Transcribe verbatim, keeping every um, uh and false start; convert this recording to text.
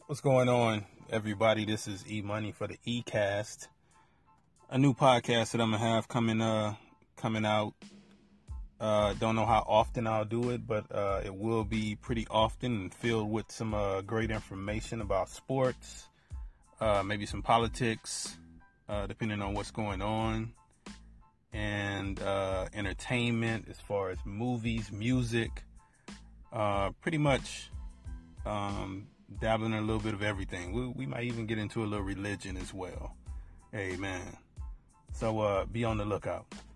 What's going on, everybody? This is E Money for the E-Cast, a new podcast that I'm gonna have coming uh coming out. Uh, don't know how often I'll do it, but uh, it will be pretty often and filled with some uh, great information about sports, uh, maybe some politics, uh, depending on what's going on, and uh, entertainment as far as movies, music, uh, pretty much. Um, dabbling in a little bit of everything. We, we might even get into a little religion as well. Amen. So uh, be on the lookout.